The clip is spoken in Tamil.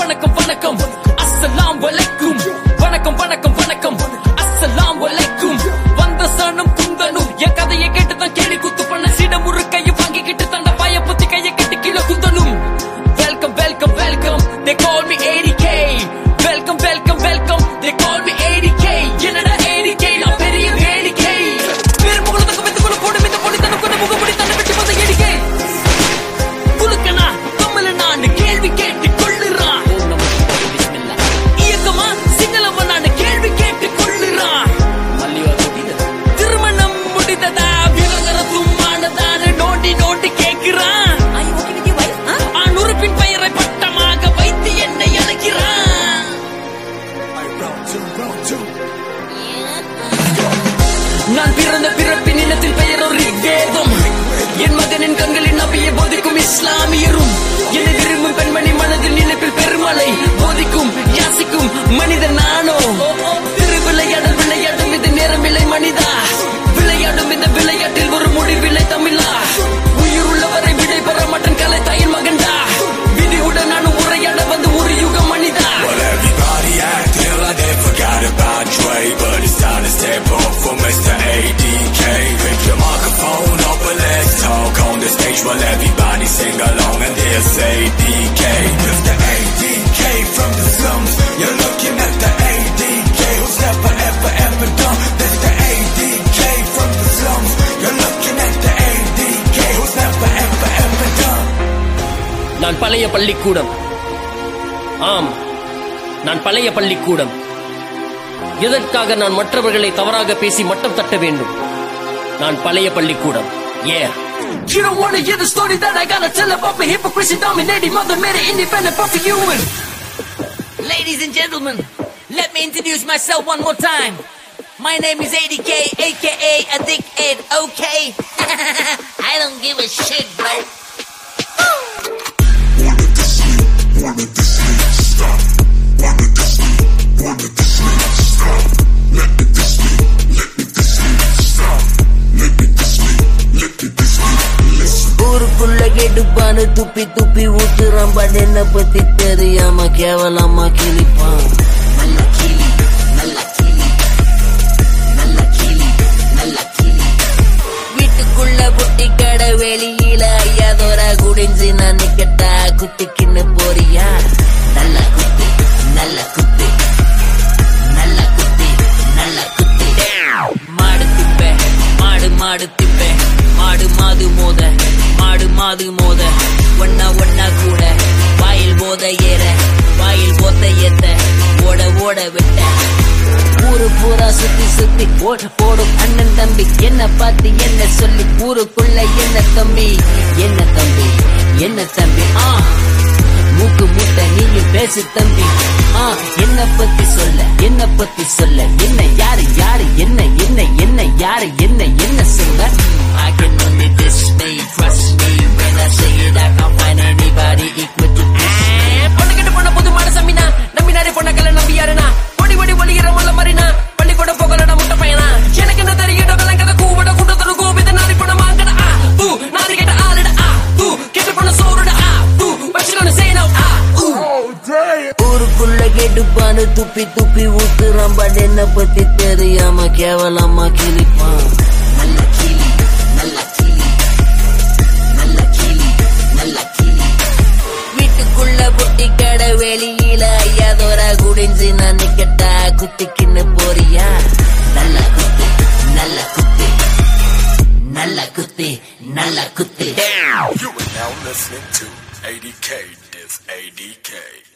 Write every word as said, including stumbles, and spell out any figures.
வணக்கம் வணக்கம் அஸ்ஸலாம் வலைக்கும் வணக்கம் வணக்கம் வணக்கம் அஸ்ஸலாம் வலைக்கும் வந்த சனம் குந்தனும் என் கதையை கேட்டுதான் கேள்வி குத்து பண்ண சீட முறு கையை வாங்கிக்கிட்டு தண்ட பாய புத்தி கையை கெட்டு கீழே குந்தனும் welcome welcome welcome they call me eighty K welcome welcome welcome they call me eighty K என்னடா eighty K நான் பெரிய வேடிக்கை வேறு முகலத்துக்கு வெத்துக்குள்ள போடு மித்த பொடி தன கொண்டு முகப்படி தன்னை வெட்டி வந்த eighty K குலுக்கனா கம்மல நான் கேள்வி கேட்டு கொள்ளுறான் இயக்கமா சிங்களவ நான் கேள்வி கேட்டு கொள்ளுறான் திருமணம் முடிந்ததா விவகாரத்துமானதான நோண்டி நோண்டி கேட்கிறான் ஆணுறுப்பின் பெயரை பட்டமாக வைத்து என்னை அழைக்கிறான் நான் பிறந்த பிறப்பின் இனத்தில் பெயர் ஒரு வேதம் என் மகனின் கண்களின் நபியை போதிக்கும் இஸ்லாமியரும் என்னை விரும்பும் பெண்மணி மனதின் நினைப்பில் பெருமலை போதிக்கும் யாசிக்கும் மனிதன் நானோ திரு விளையாடல் விளையாடும் இது நேரமில்லை மனிதா விளையாடும் இந்த விளையாட்டில் ஒரு முடிவில்லை தமிழா உயிர் உள்ளவரை விடை பெற மாட்டேன் கலை தாயின் மகன்டா விதியுடன் நானும் உரையாட வந்து ஒரு யுகம் மனிதா but it's time to step up for Mister A D K. Pick your microphone up and let's talk on the stage while everybody sing along and they'll say D K. Mister A D K from the slums, you're looking at the A D K who's never ever ever done. Mister A D K from the slums, you're looking at the A D K who's never ever ever done. நான் பழைய பள்ளிக்கூடம், ஆம் நான் பழைய பள்ளிக்கூடம். எதற்காக நான் மற்றவர்களை தவறாக பேசி மட்டம் தட்ட வேண்டும்? நான் பழைய பள்ளிக்கூடம். Yeah. You don't want to hear the story that I gotta tell about my hypocrisy dominating mother made it independent for human. Ladies and gentlemen, let me introduce myself one more time. My name is eighty K, aka a dickhead, okay? I don't give a shit, bro. Wanted to sleep, wanted to sleep, stop. Wanted to sleep, wanted to sleep. Let me to sleep, let me to sleep, stop. Let me to sleep, let me to sleep, listen. ஊருக்குள்ள கெடுப்பானு துப்பி துப்பி ஊத்துறான் பட் என்ன பத்தி தெரியாம கேவலமா கிளிப்பான். நல்ல கிளி, நல்ல கிளி, நல்ல கிளி, நல்ல கிளி. வீட்டுக்குள்ள புட்டி கடை வெளியில ஐயாதோர குடிஞ்சு நான் நிக்கட்டா குத்திக்கின்னு போறியா? நல்ல குத்தி, நல்ல குத்தி. மாடு திப்ப மாடு மாடு திப்ப மாடு மாது மோத மாடு மாது மோத ஒன்னா ஒன்னா கூட வாயில் போத ஏற வாயில் போத்த ஏத்த ஓட ஓட விட்ட ஊரு பூரா சுத்தி சுத்தி ஓட போடும் அண்ணன் தம்பி என்ன பார்த்து என்ன சொல்லி ஊருக்குள்ள என்ன தம்பி என்ன தம்பி என்ன தம்பி ஆ மூக்கு மூட்டை நீயும் பேசு தம்பி ஆ என்ன பத்தி சொல்ல என்ன பத்தி சொல்ல என்ன யாரு யாரு என்ன என்ன என்ன யாரு என்ன என்ன சொல்ல I can only diss me, trust me when I say it I can't find anybody equal to this பொண்ணு கிட்ட போன புது மாட சமினா நம்பினாரே பொண்ண கல்ல நம்பி யாருனா ஓடி ஓடி ஒளிகிற மல்ல மறினா பள்ளிக்கூட போகலடா முட்டை பையனா எனக்கு என்ன தெரியும் டொகலன் கதை கூவட கூட்டத்தோட கோபித நாரி போன மாங்கட ஆ பூ நாரி கேட்ட ஆளுட ஆ பூ கெட்டு போன சோறுட ஆ பூ what you gonna say now ஆ ஊருக்குள்ள கெடுப்பானு துப்பி துப்பி ஊத்துறான் பட் என்ன பத்தி தெரியாம கேவலமா கிளிப்பான். நல்ல கிளி, நல்ல கிளி, நல்ல கிளி, நல்ல கிளி. வீட்டுக்குள்ள புட்டி கடை வெளியில ஐயாதோர குடிஞ்சு நான் நிக்கட்டா குத்திக்கின்னு போறியா? நல்ல குத்தி, நல்ல குத்தி, நல்ல குத்தி, நல்ல குத்தி. You are now listening to eighty K, this A D K.